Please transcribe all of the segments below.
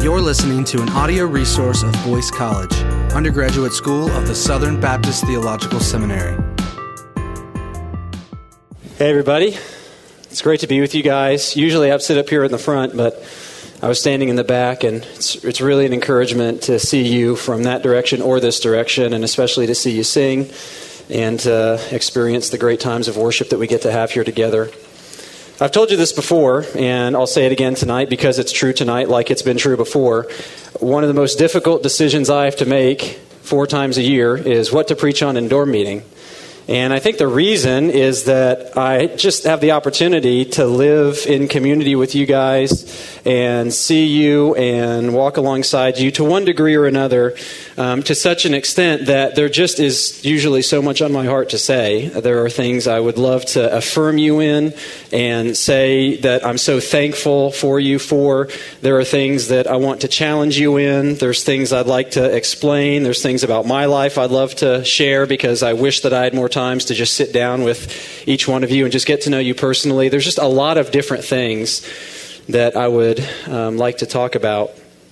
You're listening to an audio resource of Boyce College, undergraduate school of the Southern Baptist Theological Seminary. Hey everybody, it's great to be with you guys. Usually I sit up here in the front, but I was standing in the back, and it's really an encouragement to see you from that direction or this direction, and especially to see you sing and experience the great times of worship that we get to have here together. I've told you this before, and I'll say it again tonight because it's true tonight like it's been true before. One of the most difficult decisions I have to make 4 times a year is what to preach on in dorm meeting. And I think the reason is that I just have the opportunity to live in community with you guys and see you and walk alongside you to one degree or another, to such an extent that there just is usually so much on my heart to say. There are things I would love to affirm you in and say that I'm so thankful for you for. There are things that I want to challenge you in. There's things I'd like to explain. There's things about my life I'd love to share because I wish that I had more times to just sit down with each one of you and just get to know you personally. There's just a lot of different things that I would like to talk about.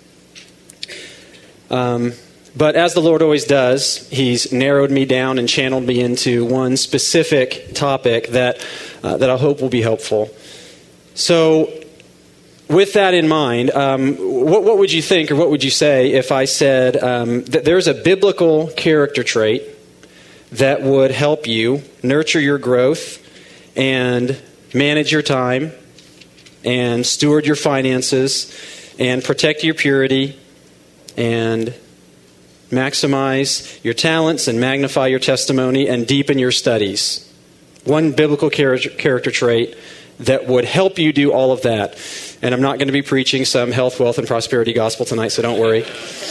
But as the Lord always does, He's narrowed me down and channeled me into one specific topic that I hope will be helpful. So with that in mind, what would you think or what would you say if I said that there's a biblical character trait that would help you nurture your growth and manage your time and steward your finances and protect your purity and maximize your talents and magnify your testimony and deepen your studies? One biblical character trait that would help you do all of that. And I'm not going to be preaching some health, wealth, and prosperity gospel tonight, so don't worry.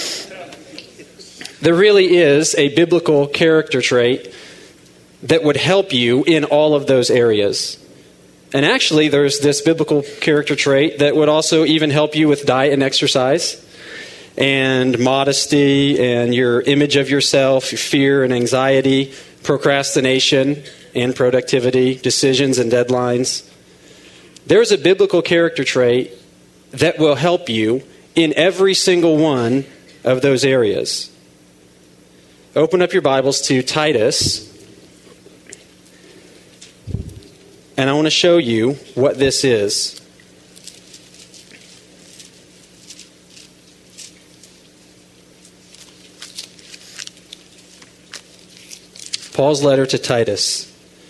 There really is a biblical character trait that would help you in all of those areas. And actually, there's this biblical character trait that would also even help you with diet and exercise and modesty and your image of yourself, your fear and anxiety, procrastination and productivity, decisions and deadlines. There's a biblical character trait that will help you in every single one of those areas. Open up your Bibles to Titus, and I want to show you what this is. Paul's letter to Titus.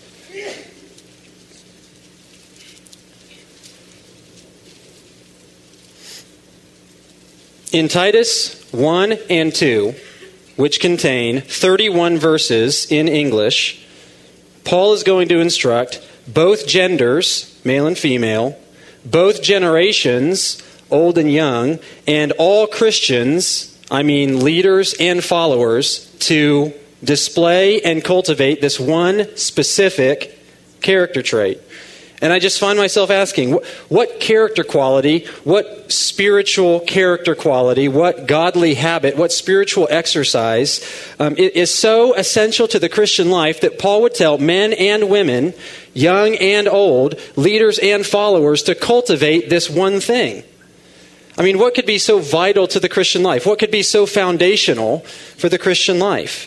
In Titus 1 and 2, which contain 31 verses in English, Paul is going to instruct both genders, male and female, both generations, old and young, and all Christians, I mean leaders and followers, to display and cultivate this one specific character trait. And I just find myself asking, what character quality, what spiritual character quality, what godly habit, what spiritual exercise is so essential to the Christian life that Paul would tell men and women, young and old, leaders and followers to cultivate this one thing? I mean, what could be so vital to the Christian life? What could be so foundational for the Christian life?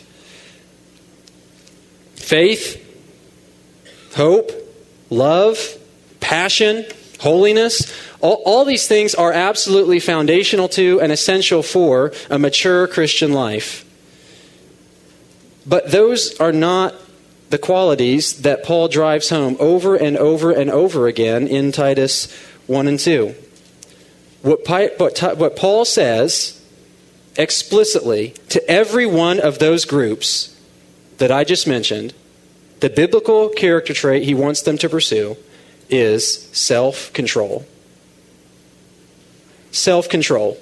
Faith, hope, love, passion, holiness, all these things are absolutely foundational to and essential for a mature Christian life. But those are not the qualities that Paul drives home over and over and over again in Titus 1 and 2. What Paul says explicitly to every one of those groups that I just mentioned, the biblical character trait he wants them to pursue is self-control. Self-control.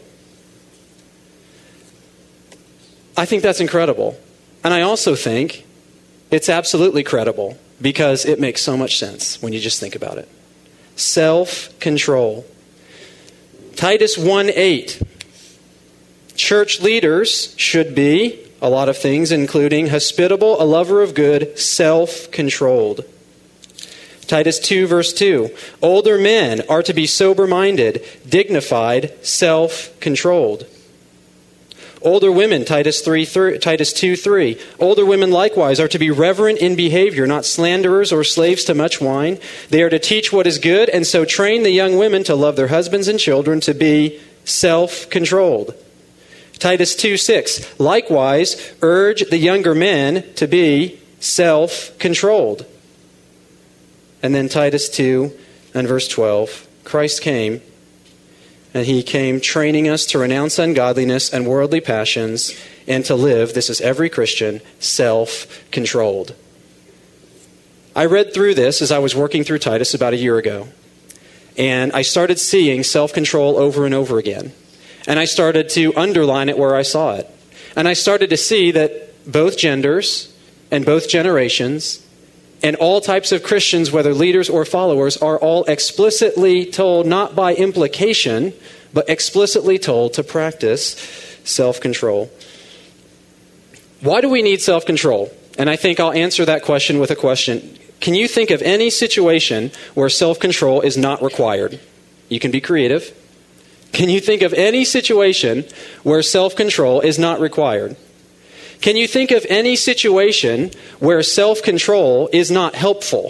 I think that's incredible. And I also think it's absolutely credible because it makes so much sense when you just think about it. Self-control. Titus 1:8. Church leaders should be a lot of things, including hospitable, a lover of good, self-controlled. Titus 2, verse 2. Older men are to be sober-minded, dignified, self-controlled. Older women, Titus 2, 3. Older women likewise are to be reverent in behavior, not slanderers or slaves to much wine. They are to teach what is good, and so train the young women to love their husbands and children, to be self-controlled. Titus 2, 6. Likewise, urge the younger men to be self-controlled. And then Titus 2 and verse 12. Christ came, and he came training us to renounce ungodliness and worldly passions and to live, this is every Christian, self-controlled. I read through this as I was working through Titus about a year ago. And I started seeing self-control over and over again. And I started to underline it where I saw it. And I started to see that both genders and both generations and all types of Christians, whether leaders or followers, are all explicitly told, not by implication, but explicitly told to practice self-control. Why do we need self-control? And I think I'll answer that question with a question. Can you think of any situation where self-control is not required? You can be creative. Can you think of any situation where self-control is not required? Can you think of any situation where self-control is not helpful?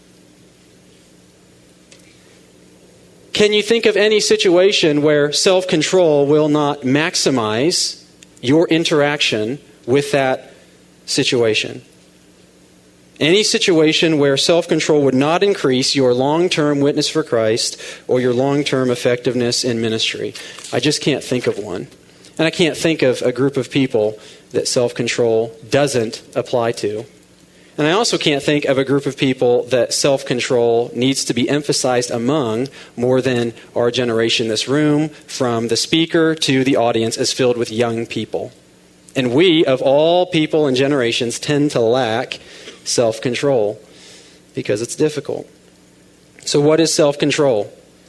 Can you think of any situation where self-control will not maximize your interaction with that situation? Any situation where self-control would not increase your long-term witness for Christ or your long-term effectiveness in ministry? I just can't think of one. And I can't think of a group of people that self-control doesn't apply to. And I also can't think of a group of people that self-control needs to be emphasized among more than our generation. This room, from the speaker to the audience, is filled with young people. And we, of all people and generations, tend to lack self-control because it's difficult. So what is self-control?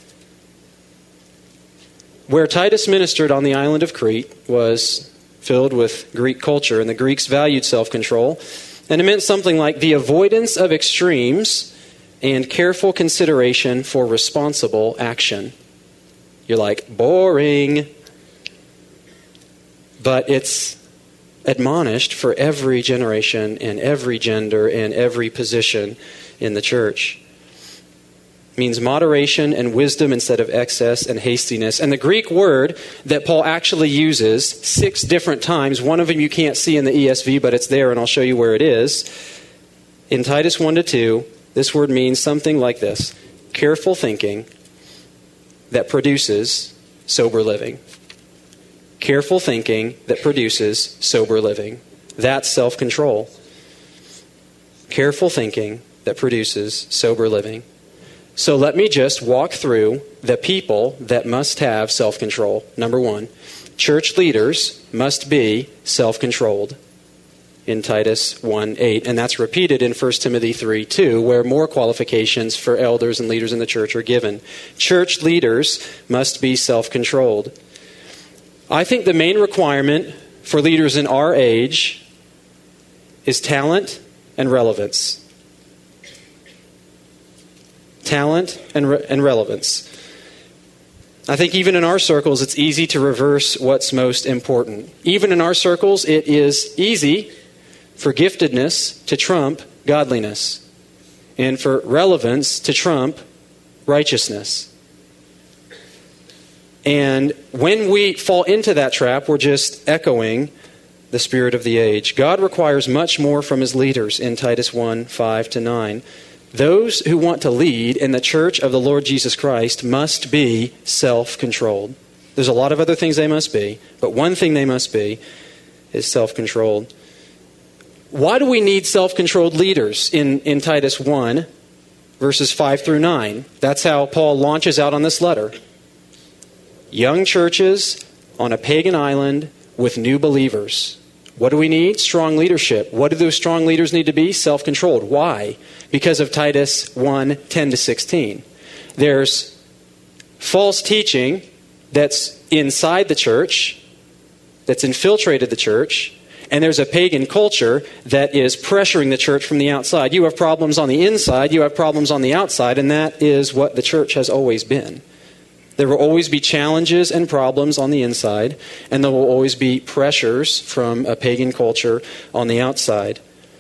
Where Titus ministered on the island of Crete was filled with Greek culture, and the Greeks valued self-control. And it meant something like the avoidance of extremes and careful consideration for responsible action. You're like, boring. But it's admonished for every generation and every gender and every position in the church. It means moderation and wisdom instead of excess and hastiness. And the Greek word that Paul actually uses 6 different times, one of them you can't see in the ESV, but it's there, and I'll show you where it is. In Titus 1-2, this word means something like this: careful thinking that produces sober living. Careful thinking that produces sober living. That's self-control. Careful thinking that produces sober living. So let me just walk through the people that must have self-control. Number 1, church leaders must be self-controlled in Titus 1:8. And that's repeated in 1 Timothy 3:2, where more qualifications for elders and leaders in the church are given. Church leaders must be self-controlled. I think the main requirement for leaders in our age is talent and relevance. Talent and relevance. I think even in our circles, it's easy to reverse what's most important. Even in our circles, it is easy for giftedness to trump godliness, and for relevance to trump righteousness. And when we fall into that trap, we're just echoing the spirit of the age. God requires much more from his leaders in Titus 1:5-9. Those who want to lead in the church of the Lord Jesus Christ must be self-controlled. There's a lot of other things they must be, but one thing they must be is self-controlled. Why do we need self-controlled leaders in Titus 1, verses 5-9? That's how Paul launches out on this letter. Young churches on a pagan island with new believers. What do we need? Strong leadership. What do those strong leaders need to be? Self-controlled. Why? Because of Titus 1:10-16. There's false teaching that's inside the church, that's infiltrated the church, and there's a pagan culture that is pressuring the church from the outside. You have problems on the inside, you have problems on the outside, and that is what the church has always been. There will always be challenges and problems on the inside, and there will always be pressures from a pagan culture on the outside.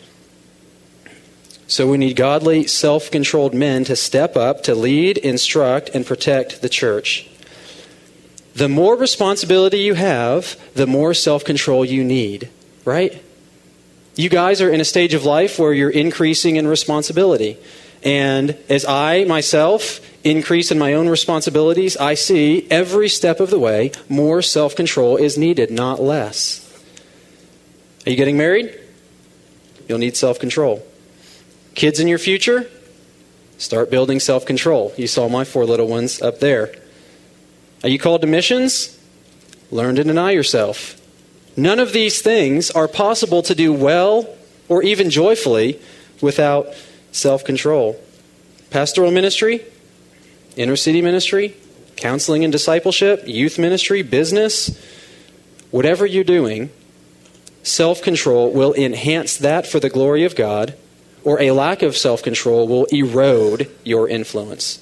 So we need godly, self-controlled men to step up, to lead, instruct, and protect the church. The more responsibility you have, the more self-control you need, right? You guys are in a stage of life where you're increasing in responsibility. And as I, myself, increase in my own responsibilities, I see every step of the way more self-control is needed, not less. Are you getting married? You'll need self-control. Kids in your future? Start building self-control. You saw my 4 little ones up there. Are you called to missions? Learn to deny yourself. None of these things are possible to do well or even joyfully without self-control. Pastoral ministry, inner city ministry, counseling and discipleship, youth ministry, business, whatever you're doing, self-control will enhance that for the glory of God, or a lack of self-control will erode your influence.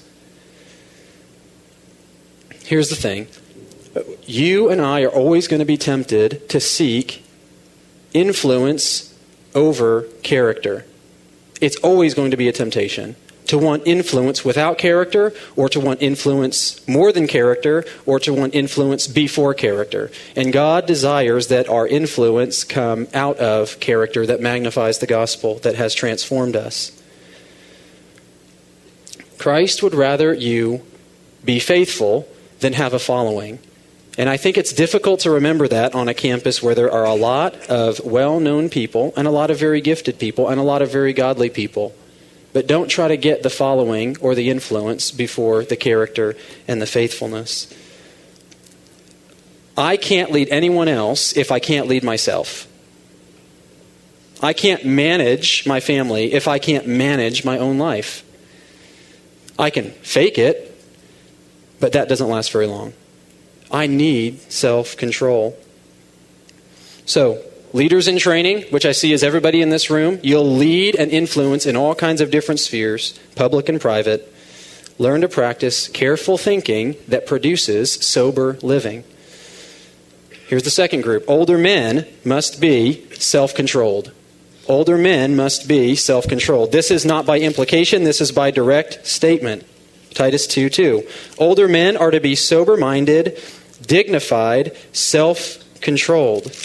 Here's the thing. You and I are always going to be tempted to seek influence over character. It's always going to be a temptation to want influence without character, or to want influence more than character, or to want influence before character. And God desires that our influence come out of character that magnifies the gospel that has transformed us. Christ would rather you be faithful than have a following. And I think it's difficult to remember that on a campus where there are a lot of well-known people and a lot of very gifted people and a lot of very godly people. But don't try to get the following or the influence before the character and the faithfulness. I can't lead anyone else if I can't lead myself. I can't manage my family if I can't manage my own life. I can fake it, but that doesn't last very long. I need self-control. So, leaders in training, which I see as everybody in this room, you'll lead and influence in all kinds of different spheres, public and private. Learn to practice careful thinking that produces sober living. Here's the second group. Older men must be self-controlled. Older men must be self-controlled. This is not by implication, this is by direct statement. Titus 2:2. Older men are to be sober-minded, dignified, self-controlled.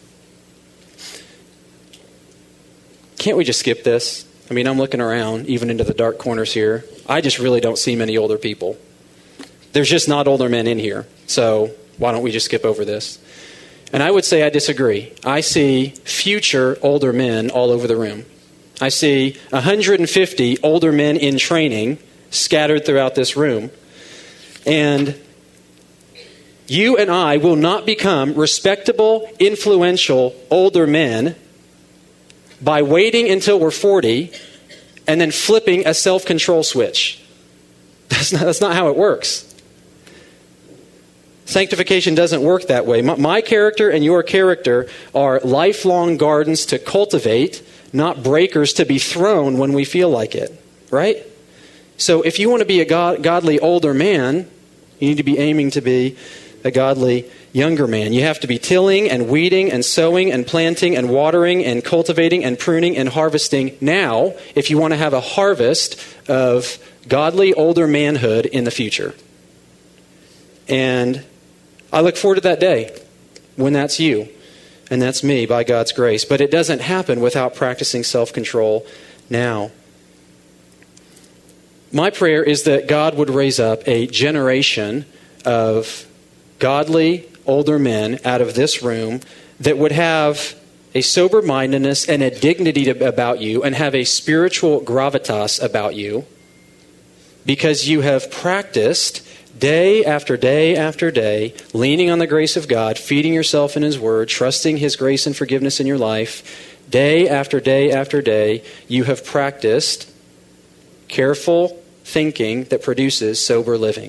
Can't we just skip this? I mean, I'm looking around, even into the dark corners here. I just really don't see many older people. There's just not older men in here. So why don't we just skip over this? And I would say I disagree. I see future older men all over the room. I see 150 older men in training scattered throughout this room. And you and I will not become respectable, influential older men by waiting until we're 40 and then flipping a self-control switch. That's not how it works. Sanctification doesn't work that way. My character and your character are lifelong gardens to cultivate, not breakers to be thrown when we feel like it. Right? So if you want to be a godly older man, you need to be aiming to be a godly younger man. You have to be tilling and weeding and sowing and planting and watering and cultivating and pruning and harvesting now if you want to have a harvest of godly older manhood in the future. And I look forward to that day when that's you and that's me by God's grace. But it doesn't happen without practicing self-control now. My prayer is that God would raise up a generation of godly older men out of this room that would have a sober-mindedness and a dignity about you and have a spiritual gravitas about you because you have practiced day after day after day, leaning on the grace of God, feeding yourself in His Word, trusting His grace and forgiveness in your life. Day after day after day, you have practiced careful thinking that produces sober living.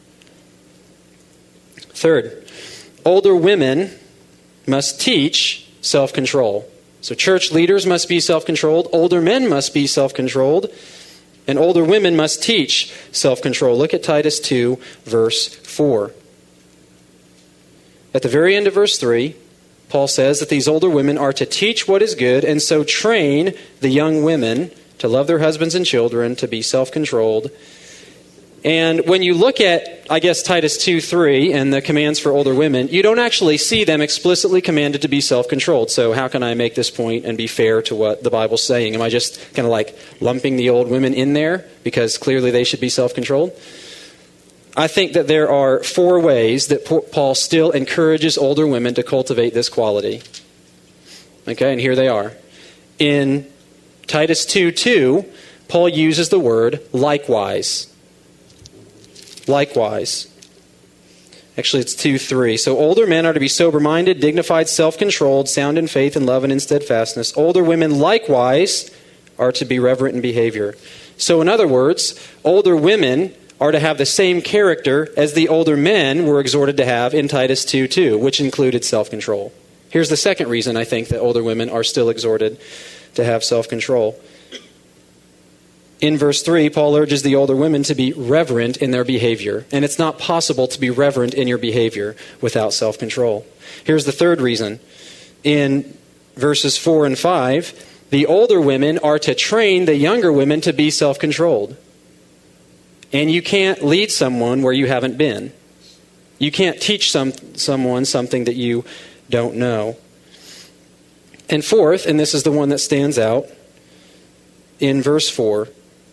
Third, older women must teach self-control. So church leaders must be self-controlled, older men must be self-controlled, and older women must teach self-control. Look at Titus 2, verse 4. At the very end of verse 3, Paul says that these older women are to teach what is good and so train the young women to love their husbands and children, to be self-controlled. And when you look at, I guess, Titus 2:3 and the commands for older women, you don't actually see them explicitly commanded to be self-controlled. So how can I make this point and be fair to what the Bible's saying? Am I just kind of like lumping the old women in there because clearly they should be self-controlled? I think that there are 4 ways that Paul still encourages older women to cultivate this quality. Okay, and here they are. In Titus 2:2, Paul uses the word likewise. Likewise. Actually, it's 2:3. So older men are to be sober-minded, dignified, self-controlled, sound in faith and love and in steadfastness. Older women likewise are to be reverent in behavior. So in other words, older women are to have the same character as the older men were exhorted to have in Titus 2:2, which included self-control. Here's the second reason I think that older women are still exhorted to have self-control. In verse 3, Paul urges the older women to be reverent in their behavior. And it's not possible to be reverent in your behavior without self-control. Here's the third reason. In verses 4 and 5, the older women are to train the younger women to be self-controlled. And you can't lead someone where you haven't been. You can't teach someone something that you don't know. And fourth, and this is the one that stands out, in verse 4,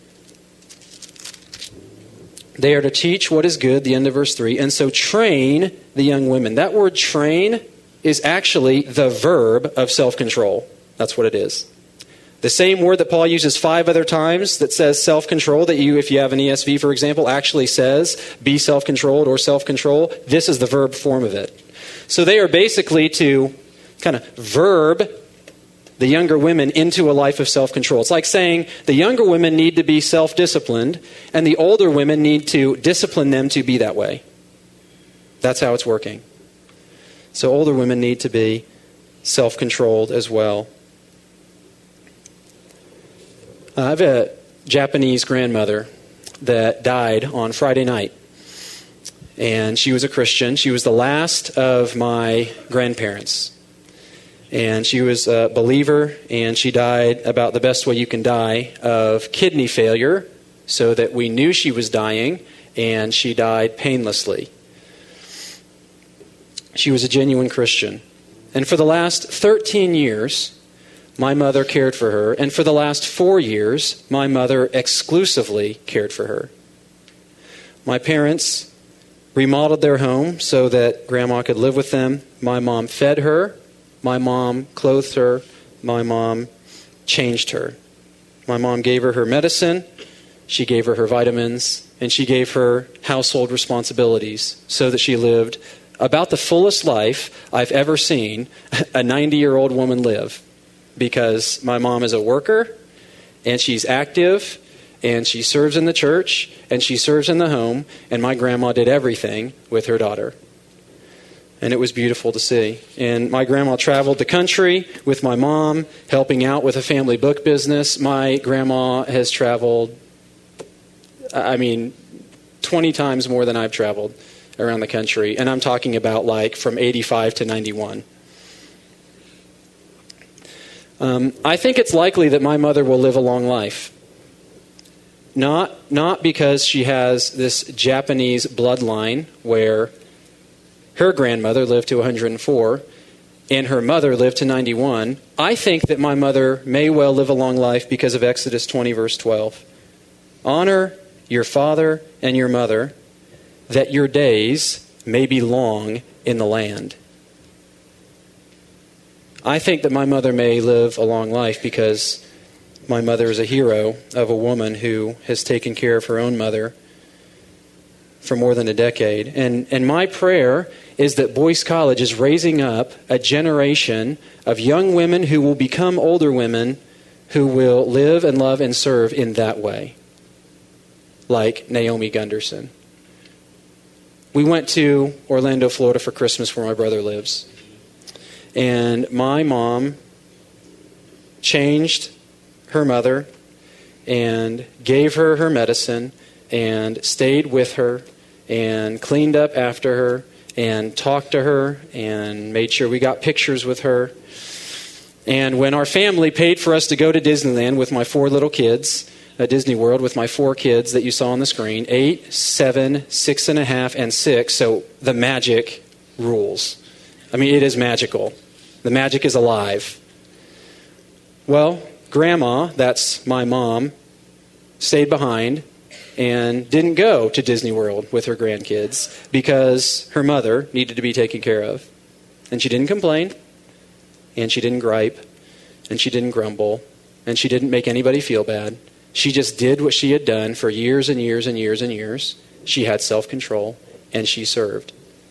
they are to teach what is good, the end of verse 3, and so train the young women. That word train is actually the verb of self-control. That's what it is. The same word that Paul uses 5 other times that says self-control, that you, if you have an ESV, for example, actually says be self-controlled or self-control, this is the verb form of it. So they are basically to kind of verb the younger women into a life of self-control. It's like saying the younger women need to be self-disciplined and the older women need to discipline them to be that way. That's how it's working. So older women need to be self-controlled as well. I have a Japanese grandmother that died on Friday night. And she was a Christian. She was the last of my grandparents. And she was a believer, and she died about the best way you can die, of kidney failure, so that we knew she was dying, and she died painlessly. She was a genuine Christian. And for the last 13 years, my mother cared for her, and for the last 4 years, my mother exclusively cared for her. My parents remodeled their home so that Grandma could live with them. My mom fed her. My mom clothed her. My mom changed her. My mom gave her her medicine. She gave her her vitamins. And she gave her household responsibilities so that she lived about the fullest life I've ever seen a 90-year-old woman live. Because my mom is a worker, and she's active, and she serves in the church, and she serves in the home, and my grandma did everything with her daughter. And it was beautiful to see. And my grandma traveled the country with my mom, helping out with a family book business. My grandma has traveled, 20 times more than I've traveled around the country. And I'm talking about like from 85 to 91. I think it's likely that my mother will live a long life. Not because she has this Japanese bloodline where her grandmother lived to 104 and her mother lived to 91. I think that my mother may well live a long life because of Exodus 20, verse 12. Honor your father and your mother, that your days may be long in the land. I think that my mother may live a long life because my mother is a hero of a woman who has taken care of her own mother for more than a decade. And my prayer is that Boyce College is raising up a generation of young women who will become older women who will live and love and serve in that way, like Naomi Gunderson. We went to Orlando, Florida for Christmas, where my brother lives. And my mom changed her mother and gave her her medicine and stayed with her and cleaned up after her and talked to her and made sure we got pictures with her. And when our family paid for us to go to Disneyland with my 4 little kids, at Disney World with my 4 kids that you saw on the screen, 8, 7, 6.5, and 6, so the magic rules. I mean, it is magical. The magic is alive. Well, Grandma, that's my mom, stayed behind and didn't go to Disney World with her grandkids because her mother needed to be taken care of. And she didn't complain, and she didn't gripe, and she didn't grumble, and she didn't make anybody feel bad. She just did what she had done for years and years and years and years. She had self-control, and she served.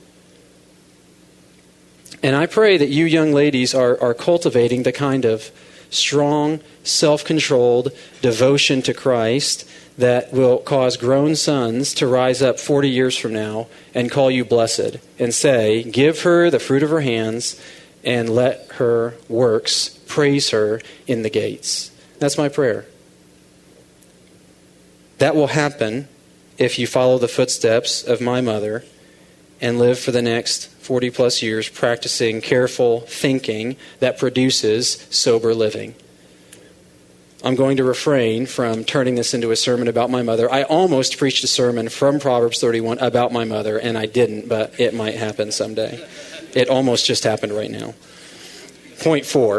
And I pray that you young ladies are cultivating the kind of strong, self-controlled devotion to Christ that will cause grown sons to rise up 40 years from now and call you blessed and say, give her the fruit of her hands and let her works praise her in the gates. That's my prayer. That will happen if you follow the footsteps of my mother and live for the next 40 plus years practicing careful thinking that produces sober living. I'm going to refrain from turning this into a sermon about my mother. I almost preached a sermon from Proverbs 31 about my mother, and I didn't, but it might happen someday. It almost just happened right now. Point 4.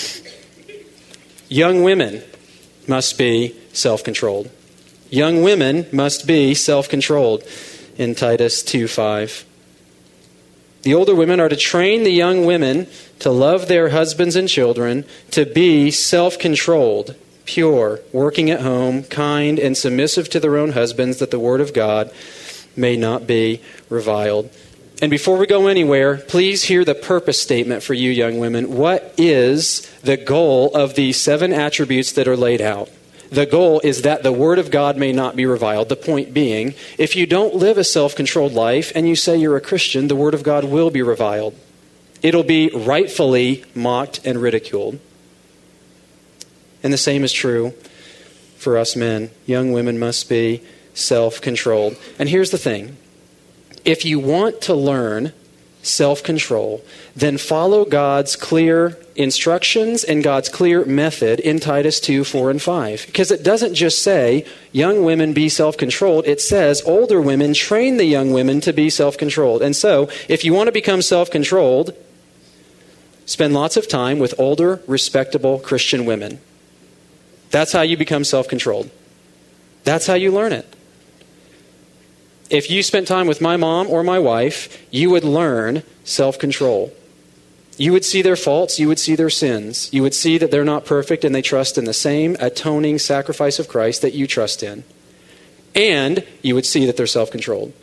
Young women must be self-controlled. Young women must be self-controlled in Titus 2:5. The older women are to train the young women to love their husbands and children, to be self-controlled, pure, working at home, kind, and submissive to their own husbands, that the word of God may not be reviled. And before we go anywhere, please hear the purpose statement for you young women. What is the goal of these 7 attributes that are laid out? The goal is that the word of God may not be reviled. The point being, if you don't live a self-controlled life and you say you're a Christian, the word of God will be reviled. It'll be rightfully mocked and ridiculed. And the same is true for us men. Young women must be self-controlled. And here's the thing. If you want to learn self-control, then follow God's clear instructions and God's clear method in Titus 2, 4, and 5. Because it doesn't just say, young women be self-controlled. It says, older women train the young women to be self-controlled. And so, if you want to become self-controlled, spend lots of time with older, respectable Christian women. That's how you become self-controlled. That's how you learn it. If you spent time with my mom or my wife, you would learn self-control. You would see their faults, you would see their sins. You would see that they're not perfect and they trust in the same atoning sacrifice of Christ that you trust in. And you would see that they're self-controlled.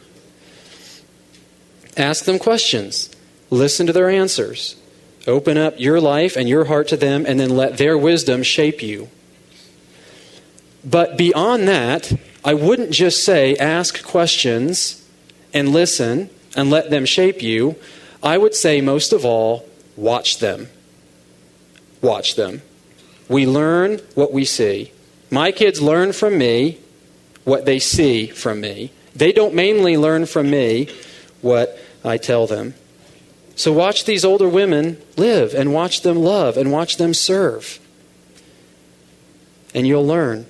Ask them questions. Listen to their answers. Open up your life and your heart to them, and then let their wisdom shape you. But beyond that, I wouldn't just say ask questions and listen and let them shape you. I would say most of all, watch them. Watch them. We learn what we see. My kids learn from me what they see from me. They don't mainly learn from me what I tell them. So watch these older women live and watch them love and watch them serve. And you'll learn.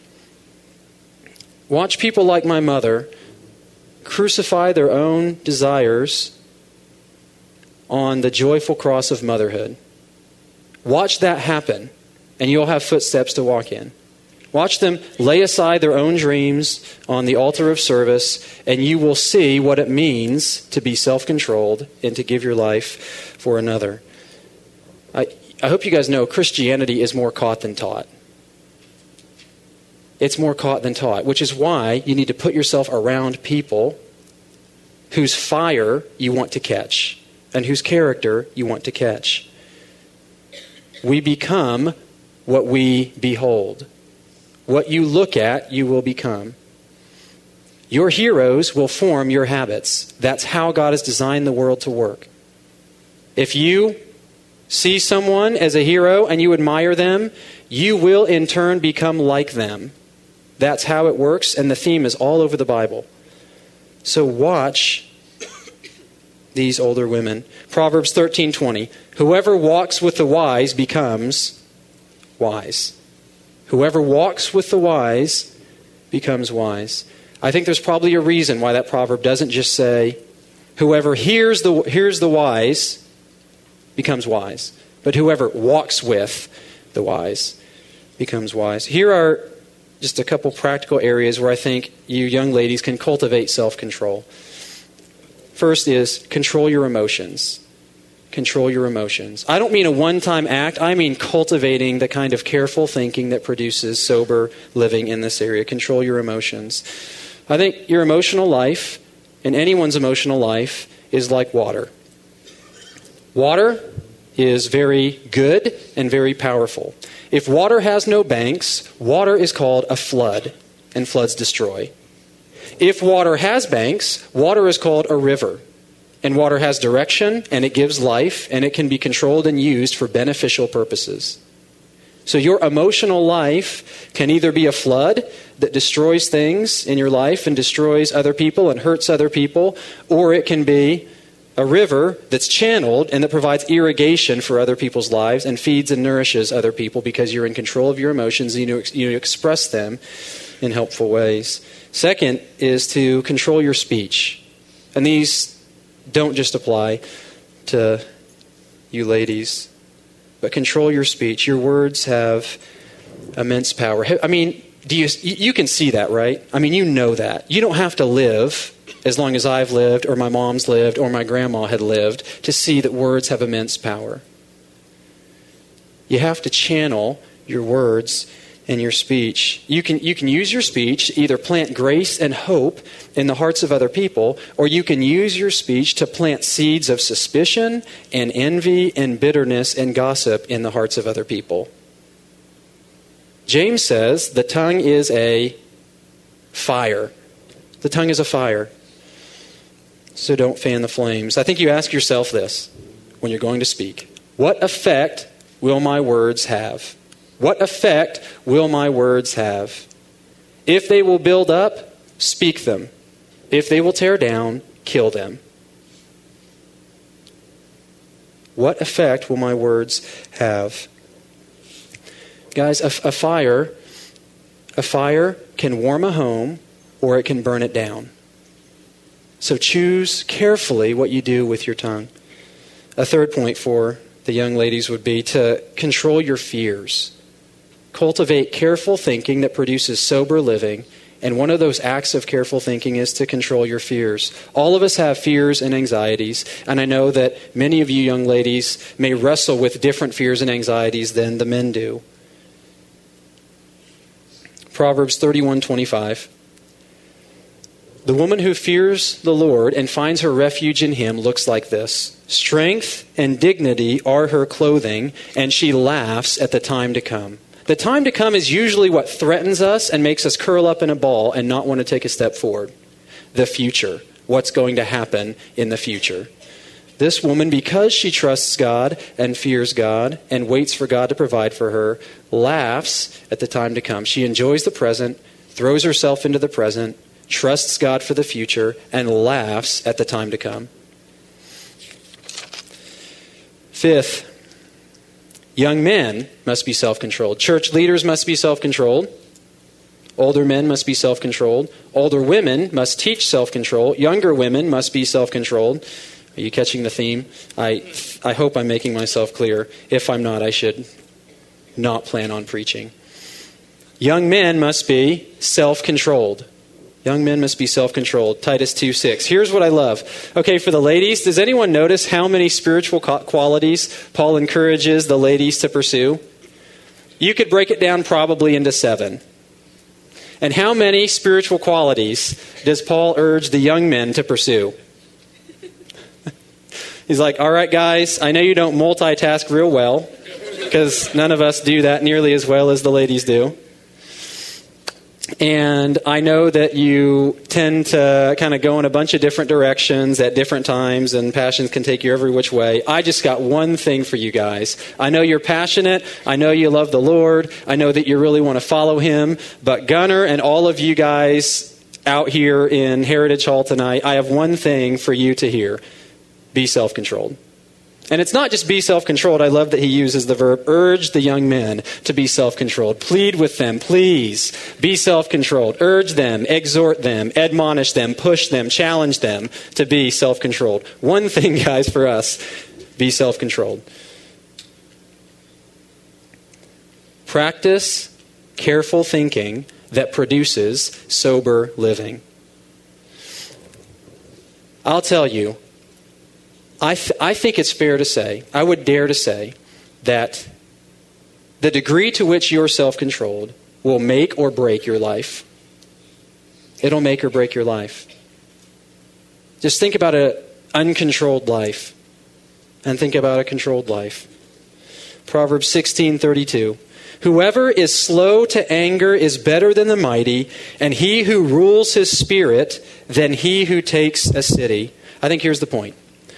Watch people like my mother crucify their own desires on the joyful cross of motherhood. Watch that happen, and you'll have footsteps to walk in. Watch them lay aside their own dreams on the altar of service, and you will see what it means to be self-controlled and to give your life for another. I hope you guys know Christianity is more caught than taught. It's more caught than taught, which is why you need to put yourself around people whose fire you want to catch and whose character you want to catch. We become what we behold. What you look at, you will become. Your heroes will form your habits. That's how God has designed the world to work. If you see someone as a hero and you admire them, you will in turn become like them. That's how it works, and the theme is all over the Bible. So watch these older women. Proverbs 13:20. Whoever walks with the wise becomes wise. Whoever walks with the wise becomes wise. I think there's probably a reason why that proverb doesn't just say, whoever hears the wise becomes wise, but whoever walks with the wise becomes wise. Here are just a couple practical areas where I think you young ladies can cultivate self-control. First is control your emotions. Control your emotions. I don't mean a one-time act. I mean cultivating the kind of careful thinking that produces sober living in this area. Control your emotions. I think your emotional life, and anyone's emotional life, is like water. Water is very good and very powerful. If water has no banks, water is called a flood, and floods destroy. If water has banks, water is called a river. And water has direction, and it gives life, and it can be controlled and used for beneficial purposes. So your emotional life can either be a flood that destroys things in your life and destroys other people and hurts other people, or it can be a river that's channeled and that provides irrigation for other people's lives and feeds and nourishes other people because you're in control of your emotions and you express them in helpful ways. Second is to control your speech. And these don't just apply to you ladies, but control your speech. Your words have immense power. I mean, you can see that, right? I mean, you know that. You don't have to live as long as I've lived or my mom's lived or my grandma had lived to see that words have immense power. You have to channel your words and your speech. You can use your speech to either plant grace and hope in the hearts of other people, or you can use your speech to plant seeds of suspicion and envy and bitterness and gossip in the hearts of other people. James says the tongue is a fire. The tongue is a fire. So don't fan the flames. I think you ask yourself this when you're going to speak. What effect will my words have? What effect will my words have? If they will build up, speak them. If they will tear down, kill them. What effect will my words have? Guys, a fire can warm a home or it can burn it down. So choose carefully what you do with your tongue. A third point for the young ladies would be to control your fears. Cultivate careful thinking that produces sober living. And one of those acts of careful thinking is to control your fears. All of us have fears and anxieties. And I know that many of you young ladies may wrestle with different fears and anxieties than the men do. Proverbs 31:25. The woman who fears the Lord and finds her refuge in him looks like this. Strength and dignity are her clothing, and she laughs at the time to come. The time to come is usually what threatens us and makes us curl up in a ball and not want to take a step forward. The future. What's going to happen in the future. This woman, because she trusts God and fears God and waits for God to provide for her, laughs at the time to come. She enjoys the present, throws herself into the present, trusts God for the future, and laughs at the time to come. Fifth, young men must be self-controlled. Church leaders must be self-controlled. Older men must be self-controlled. Older women must teach self-control. Younger women must be self-controlled. Are you catching the theme? I hope I'm making myself clear. If I'm not, I should not plan on preaching. Young men must be self-controlled. Young men must be self-controlled. Titus 2:6. Here's what I love. Okay, for the ladies, does anyone notice how many spiritual qualities Paul encourages the ladies to pursue? You could break it down probably into 7. And how many spiritual qualities does Paul urge the young men to pursue? He's like, all right, guys, I know you don't multitask real well, because none of us do that nearly as well as the ladies do. And I know that you tend to kind of go in a bunch of different directions at different times, and passions can take you every which way. I just got one thing for you guys. I know you're passionate. I know you love the Lord. I know that you really want to follow him. But Gunnar and all of you guys out here in Heritage Hall tonight, I have one thing for you to hear. Be self-controlled. And it's not just be self-controlled. I love that he uses the verb urge the young men to be self-controlled. Plead with them, please. Be self-controlled. Urge them, exhort them, admonish them, push them, challenge them to be self-controlled. One thing, guys, for us, be self-controlled. Practice careful thinking that produces sober living. I'll tell you, I think it's fair to say, I would dare to say, that the degree to which you're self-controlled will make or break your life. It'll make or break your life. Just think about an uncontrolled life and think about a controlled life. Proverbs 16:32. Whoever is slow to anger is better than the mighty, and he who rules his spirit than he who takes a city. I think here's the point.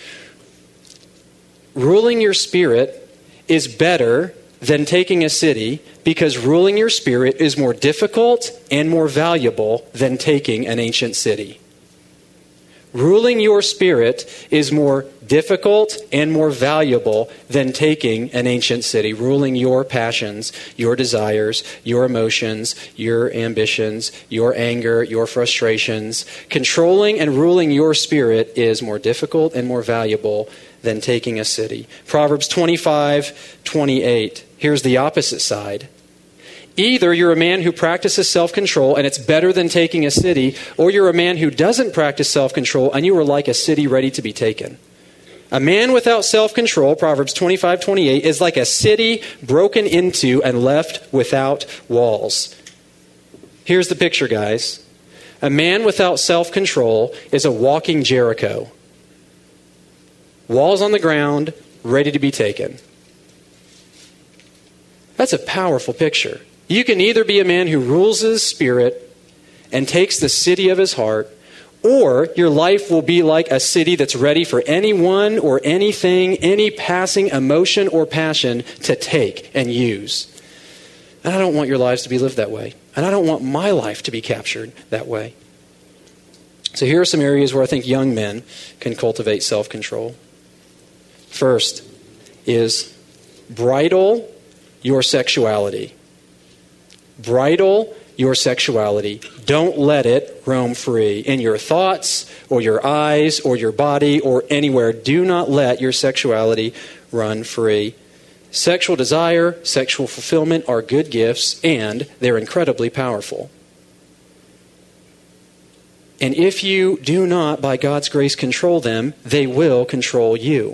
Ruling your spirit is better than taking a city because ruling your spirit is more difficult and more valuable than taking an ancient city. Ruling your spirit is more difficult and more valuable than taking an ancient city. Ruling your passions, your desires, your emotions, your ambitions, your anger, your frustrations. Controlling and ruling your spirit is more difficult and more valuable than taking a city. Proverbs 25:28. Here's the opposite side. Either you're a man who practices self-control and it's better than taking a city, or you're a man who doesn't practice self-control and you are like a city ready to be taken. A man without self-control, Proverbs 25:28, is like a city broken into and left without walls. Here's the picture, guys. A man without self-control is a walking Jericho. Walls on the ground, ready to be taken. That's a powerful picture. You can either be a man who rules his spirit and takes the city of his heart, or your life will be like a city that's ready for anyone or anything, any passing emotion or passion to take and use. And I don't want your lives to be lived that way. And I don't want my life to be captured that way. So here are some areas where I think young men can cultivate self-control. First is bridle your sexuality. Bridle your sexuality. Don't let it roam free in your thoughts or your eyes or your body or anywhere. Do not let your sexuality run free. Sexual desire, sexual fulfillment are good gifts, and they're incredibly powerful. And if you do not, by God's grace, control them, they will control you.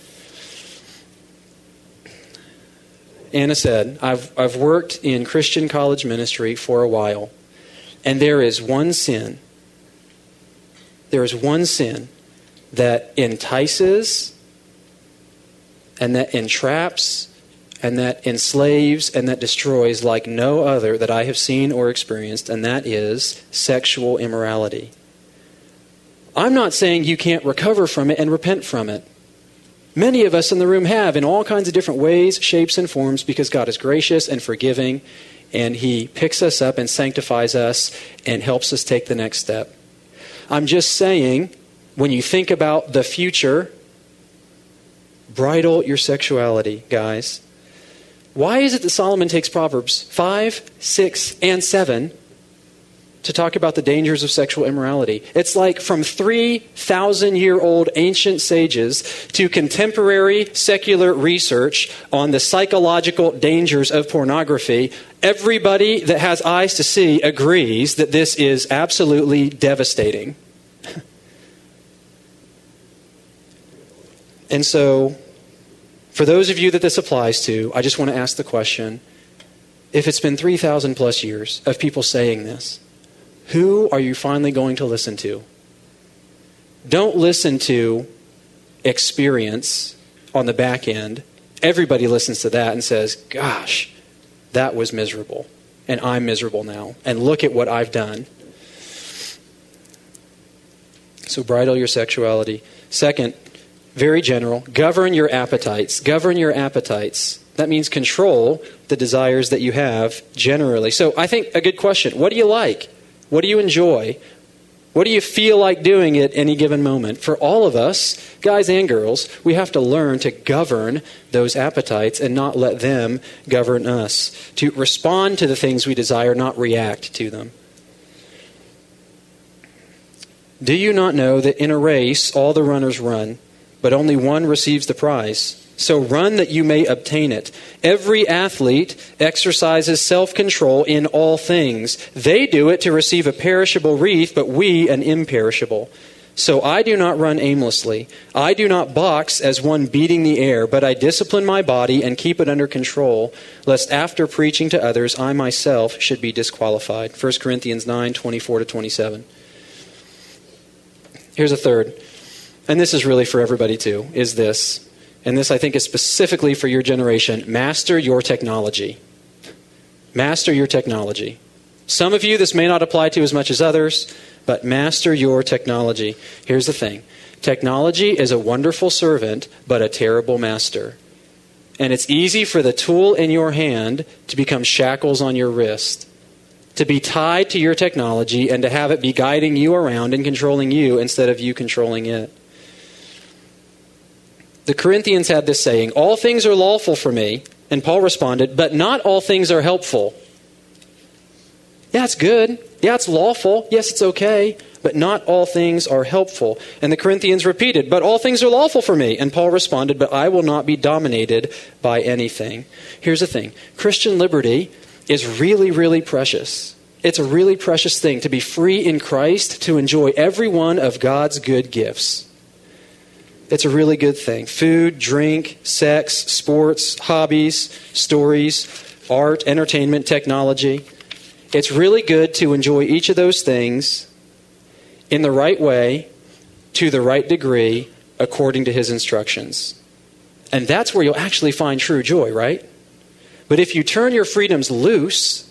Anna said, I've worked in Christian college ministry for a while, and there is one sin. There is one sin that entices and that entraps and that enslaves and that destroys like no other that I have seen or experienced, and that is sexual immorality. I'm not saying you can't recover from it and repent from it. Many of us in the room have in all kinds of different ways, shapes, and forms because God is gracious and forgiving, and He picks us up and sanctifies us and helps us take the next step. I'm just saying, when you think about the future, bridle your sexuality, guys. Why is it that Solomon takes Proverbs 5, 6, and 7 to talk about the dangers of sexual immorality? It's like from 3,000-year-old ancient sages to contemporary secular research on the psychological dangers of pornography. Everybody that has eyes to see agrees that this is absolutely devastating. And so, for those of you that this applies to, I just want to ask the question, if it's been 3,000 plus years of people saying this, who are you finally going to listen to? Don't listen to experience on the back end. Everybody listens to that and says, gosh, that was miserable. and I'm miserable now, and look at what I've done. So bridle your sexuality. Second, very general, govern your appetites. Govern your appetites. That means control the desires that you have generally. So I think a good question, what do you like? What do you enjoy? What do you feel like doing at any given moment? For all of us, guys and girls, we have to learn to govern those appetites and not let them govern us. To respond to the things we desire, not react to them. Do you not know that in a race all the runners run, but only one receives the prize? So run that you may obtain it. Every athlete exercises self-control in all things. They do it to receive a perishable wreath, but we an imperishable. So I do not run aimlessly. I do not box as one beating the air, but I discipline my body and keep it under control, lest after preaching to others, I myself should be disqualified. 1 Corinthians 9:24-27. Here's a third, and this is really for everybody too, is this. And this, I think, is specifically for your generation. Master your technology. Master your technology. Some of you, this may not apply to as much as others, but master your technology. Here's the thing. Technology is a wonderful servant, but a terrible master. And it's easy for the tool in your hand to become shackles on your wrist, to be tied to your technology and to have it be guiding you around and controlling you instead of you controlling it. The Corinthians had this saying, all things are lawful for me. And Paul responded, but not all things are helpful. Yeah, it's good. Yeah, it's lawful. Yes, it's okay. But not all things are helpful. And the Corinthians repeated, but all things are lawful for me. And Paul responded, but I will not be dominated by anything. Here's the thing. Christian liberty is really, really precious. It's a really precious thing to be free in Christ, to enjoy every one of God's good gifts. It's a really good thing. Food, drink, sex, sports, hobbies, stories, art, entertainment, technology. It's really good to enjoy each of those things in the right way, to the right degree, according to his instructions. And that's where you'll actually find true joy, right? But if you turn your freedoms loose,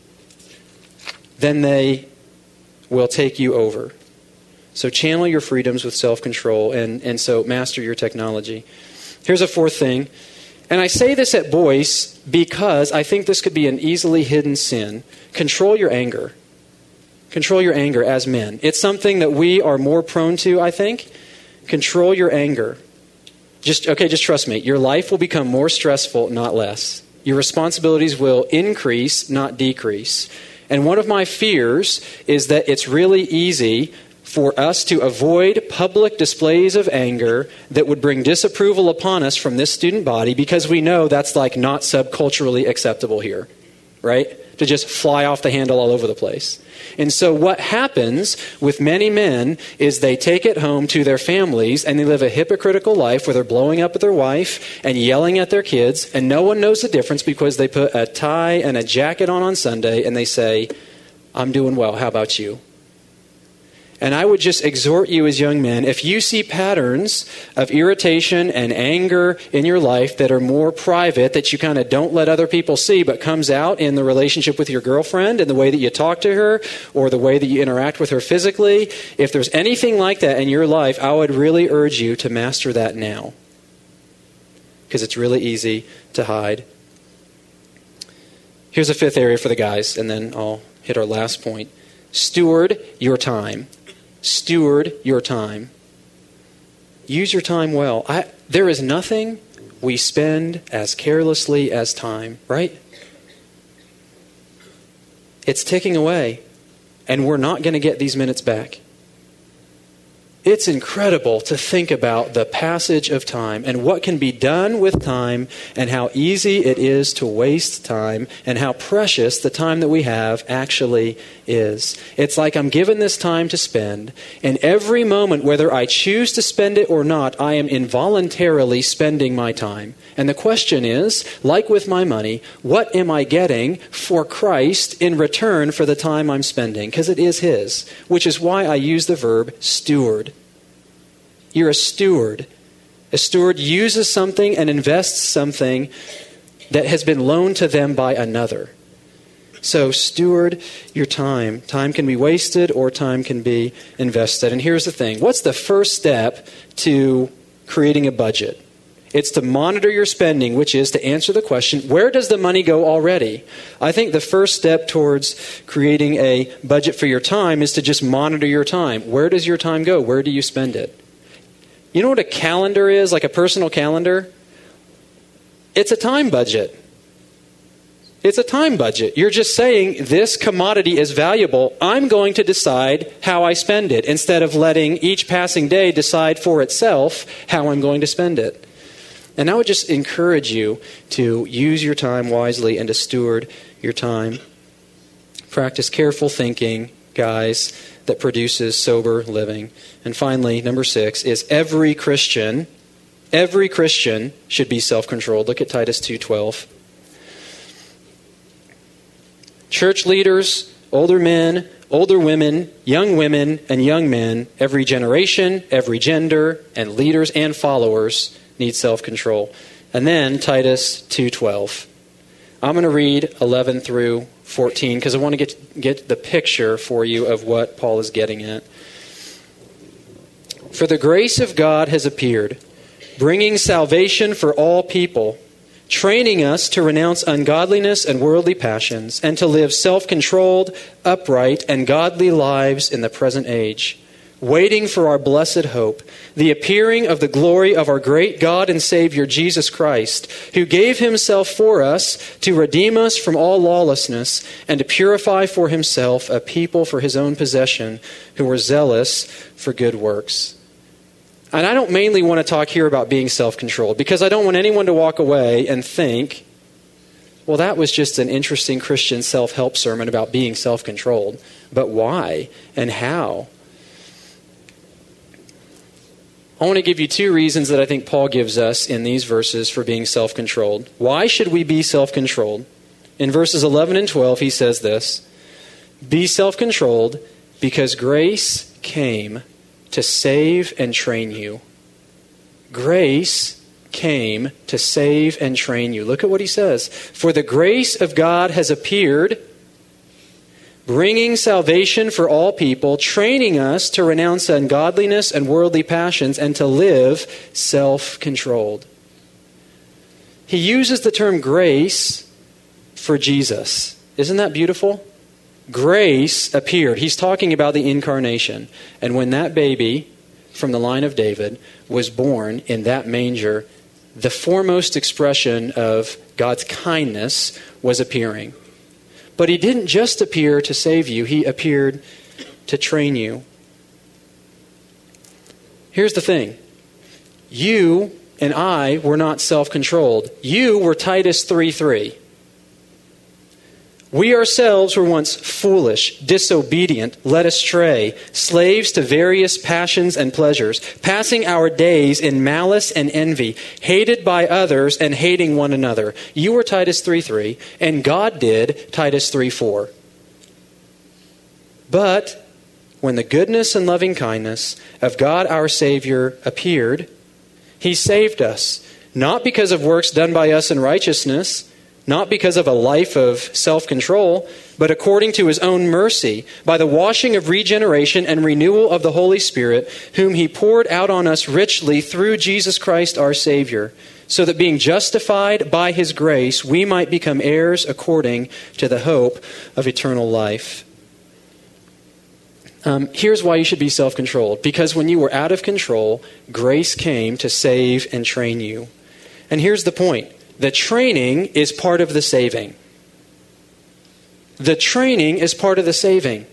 then they will take you over. So channel your freedoms with self-control, and so master your technology. Here's a fourth thing. And I say this at Boyce because I think this could be an easily hidden sin. Control your anger. Control your anger as men. It's something that we are more prone to, I think. Control your anger. Just trust me. Your life will become more stressful, not less. Your responsibilities will increase, not decrease. And one of my fears is that it's really easy for us to avoid public displays of anger that would bring disapproval upon us from this student body, because we know that's like not subculturally acceptable here, right? To just fly off the handle all over the place. And so what happens with many men is they take it home to their families and they live a hypocritical life where they're blowing up at their wife and yelling at their kids, and no one knows the difference because they put a tie and a jacket on Sunday and they say, I'm doing well, how about you? And I would just exhort you as young men, if you see patterns of irritation and anger in your life that are more private, that you kind of don't let other people see, but comes out in the relationship with your girlfriend and the way that you talk to her or the way that you interact with her physically, if there's anything like that in your life, I would really urge you to master that now. Because it's really easy to hide. Here's a fifth area for the guys, and then I'll hit our last point. Steward your time. Steward your time. Use your time well. There is nothing we spend as carelessly as time, right? It's ticking away, and we're not going to get these minutes back. It's incredible to think about the passage of time and what can be done with time and how easy it is to waste time and how precious the time that we have actually is. It's like I'm given this time to spend, and every moment, whether I choose to spend it or not, I am involuntarily spending my time. And the question is, like with my money, what am I getting for Christ in return for the time I'm spending? Because it is His, which is why I use the verb steward. You're a steward. A steward uses something and invests something that has been loaned to them by another. So steward your time. Time can be wasted or time can be invested. And here's the thing. What's the first step to creating a budget? It's to monitor your spending, which is to answer the question, where does the money go already? I think the first step towards creating a budget for your time is to just monitor your time. Where does your time go? Where do you spend it? You know what a calendar is, like a personal calendar? It's a time budget. It's a time budget. You're just saying, this commodity is valuable. I'm going to decide how I spend it, instead of letting each passing day decide for itself how I'm going to spend it. And I would just encourage you to use your time wisely and to steward your time. Practice careful thinking, guys, that produces sober living. And finally, number 6 is every Christian should be self-controlled. Look at Titus 2:12. Church leaders, older men, older women, and young men, every generation, every gender, and leaders and followers need self-control. And then Titus 2:12. I'm going to read 11 through 14 because I want to get the picture for you of what Paul is getting at. For the grace of God has appeared, bringing salvation for all people, training us to renounce ungodliness and worldly passions, and to live self-controlled, upright, and godly lives in the present age, waiting for our blessed hope, the appearing of the glory of our great God and Savior Jesus Christ, who gave himself for us to redeem us from all lawlessness and to purify for himself a people for his own possession who were zealous for good works. And I don't mainly want to talk here about being self-controlled because I don't want anyone to walk away and think, well, that was just an interesting Christian self-help sermon about being self-controlled. But why and how? I want to give you 2 reasons that I think Paul gives us in these verses for being self-controlled. Why should we be self-controlled? In verses 11 and 12, he says this, be self-controlled because grace came to save and train you. Grace came to save and train you. Look at what he says. For the grace of God has appeared, bringing salvation for all people, training us to renounce ungodliness and worldly passions and to live self-controlled. He uses the term grace for Jesus. Isn't that beautiful? Grace appeared. He's talking about the incarnation. And when that baby from the line of David was born in that manger, the foremost expression of God's kindness was appearing. But he didn't just appear to save you. He appeared to train you. Here's the thing. You and I were not self-controlled. You were Titus 3:3. We ourselves were once foolish, disobedient, led astray, slaves to various passions and pleasures, passing our days in malice and envy, hated by others and hating one another. You were Titus 3:3, and God did Titus 3:4. But when the goodness and loving kindness of God our Savior appeared, he saved us, not because of works done by us in righteousness, not because of a life of self-control, but according to his own mercy, by the washing of regeneration and renewal of the Holy Spirit, whom he poured out on us richly through Jesus Christ our Savior, so that being justified by his grace, we might become heirs according to the hope of eternal life. Here's why you should be self-controlled. Because when you were out of control, grace came to save and train you. And here's the point. The training is part of the saving. The training is part of the saving.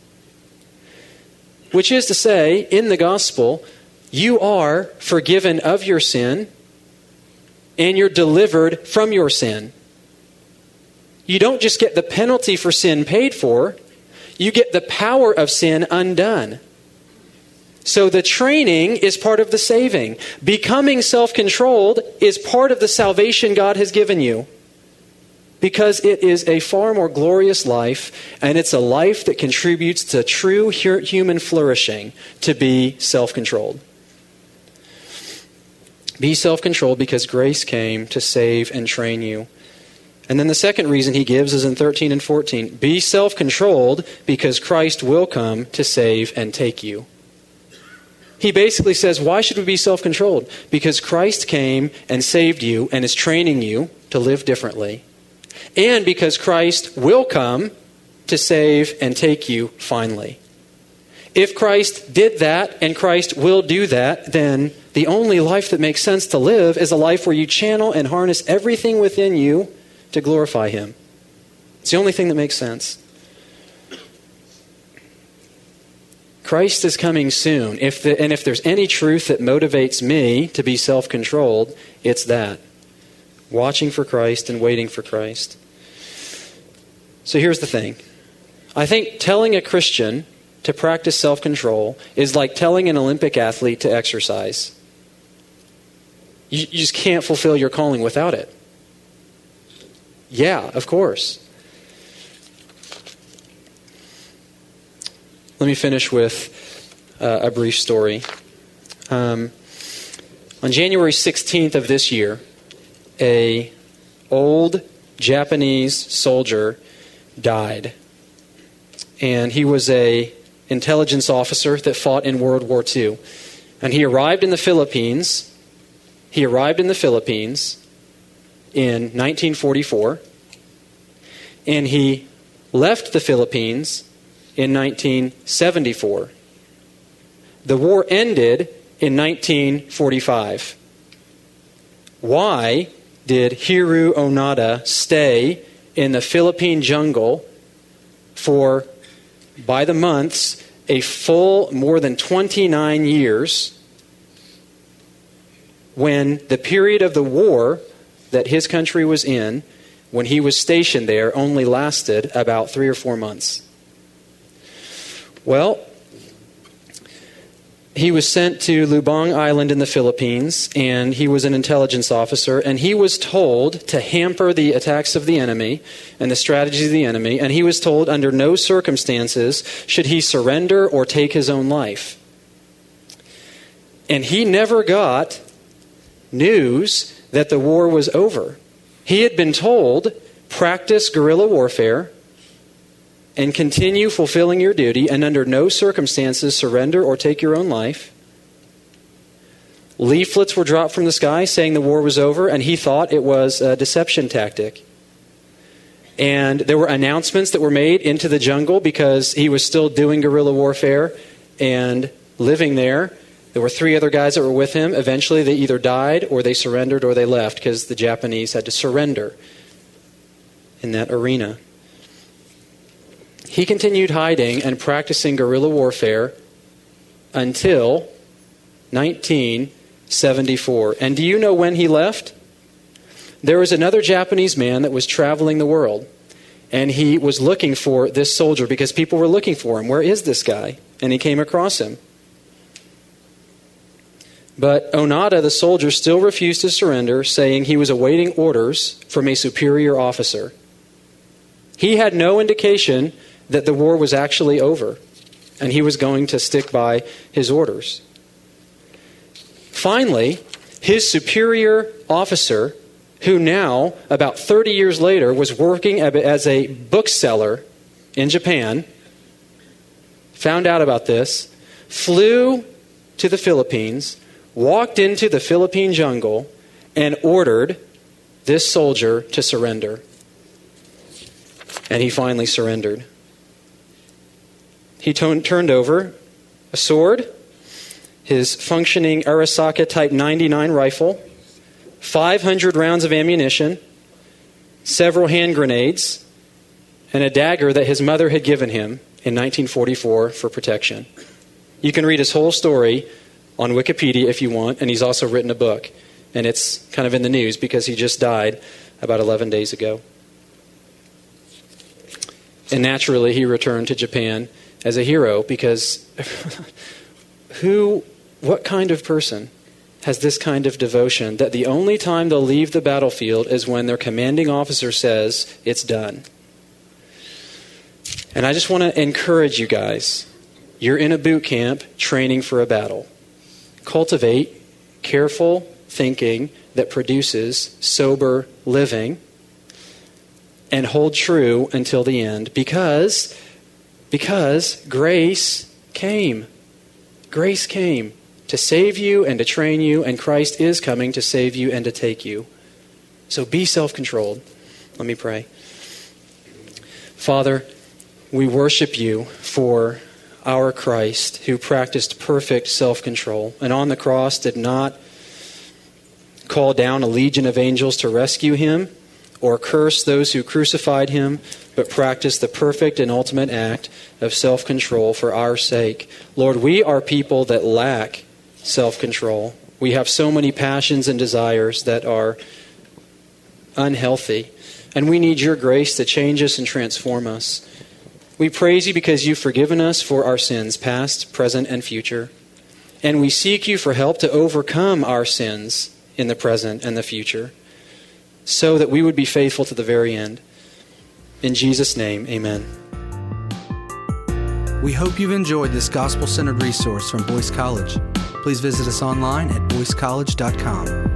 Which is to say, in the gospel, you are forgiven of your sin and you're delivered from your sin. You don't just get the penalty for sin paid for, you get the power of sin undone. So the training is part of the saving. Becoming self-controlled is part of the salvation God has given you. Because it is a far more glorious life, and it's a life that contributes to true human flourishing to be self-controlled. Be self-controlled because grace came to save and train you. And then the second reason he gives is in 13 and 14. Be self-controlled because Christ will come to save and take you. He basically says, why should we be self-controlled? Because Christ came and saved you and is training you to live differently. And because Christ will come to save and take you finally. If Christ did that and Christ will do that, then the only life that makes sense to live is a life where you channel and harness everything within you to glorify Him. It's the only thing that makes sense. Christ is coming soon. If there's any truth that motivates me to be self-controlled, it's that. Watching for Christ and waiting for Christ. So here's the thing. I think telling a Christian to practice self-control is like telling an Olympic athlete to exercise. You just can't fulfill your calling without it. Yeah, of course. Let me finish with a brief story. On January 16th of this year, an old Japanese soldier died. And he was an intelligence officer that fought in World War II. And he arrived in the Philippines. In 1944. And he left the Philippines in 1974. The war ended in 1945. Why did Hiroo Onoda stay in the Philippine jungle for, by the months, a full more than 29 years when the period of the war that his country was in, when he was stationed there, only lasted about 3 or 4 months? Well, he was sent to Lubang Island in the Philippines, and he was an intelligence officer, and he was told to hamper the attacks of the enemy and the strategies of the enemy, and he was told under no circumstances should he surrender or take his own life. And he never got news that the war was over. He had been told, practice guerrilla warfare and continue fulfilling your duty, and under no circumstances surrender or take your own life. Leaflets were dropped from the sky saying the war was over, and he thought it was a deception tactic. And there were announcements that were made into the jungle because he was still doing guerrilla warfare and living there. There were 3 other guys that were with him. Eventually they either died or they surrendered or they left because the Japanese had to surrender in that arena. He continued hiding and practicing guerrilla warfare until 1974. And do you know when he left? There was another Japanese man that was traveling the world, and he was looking for this soldier because people were looking for him. Where is this guy? And he came across him. But Onoda, the soldier, still refused to surrender, saying he was awaiting orders from a superior officer. He had no indication that the war was actually over, and he was going to stick by his orders. Finally, his superior officer, who now, about 30 years later, was working as a bookseller in Japan, found out about this, flew to the Philippines, walked into the Philippine jungle, and ordered this soldier to surrender. And he finally surrendered. He turned over a sword, his functioning Arisaka Type 99 rifle, 500 rounds of ammunition, several hand grenades, and a dagger that his mother had given him in 1944 for protection. You can read his whole story on Wikipedia if you want, and he's also written a book. And it's kind of in the news because he just died about 11 days ago. And naturally, he returned to Japan as a hero because what kind of person has this kind of devotion that the only time they'll leave the battlefield is when their commanding officer says it's done? And I just want to encourage you guys. You're in a boot camp training for a battle. Cultivate careful thinking that produces sober living. and hold true until the end because grace came. Grace came to save you and to train you, and Christ is coming to save you and to take you. So be self-controlled. Let me pray. Father, we worship you for our Christ who practiced perfect self-control and on the cross did not call down a legion of angels to rescue him or curse those who crucified him, but practiced the perfect and ultimate act of self-control for our sake. Lord, we are people that lack self-control. We have so many passions and desires that are unhealthy, and we need your grace to change us and transform us. We praise you because you've forgiven us for our sins, past, present, and future. And we seek you for help to overcome our sins in the present and the future, so that we would be faithful to the very end. In Jesus' name, amen. We hope you've enjoyed this gospel-centered resource from Boyce College. Please visit us online at boycecollege.com.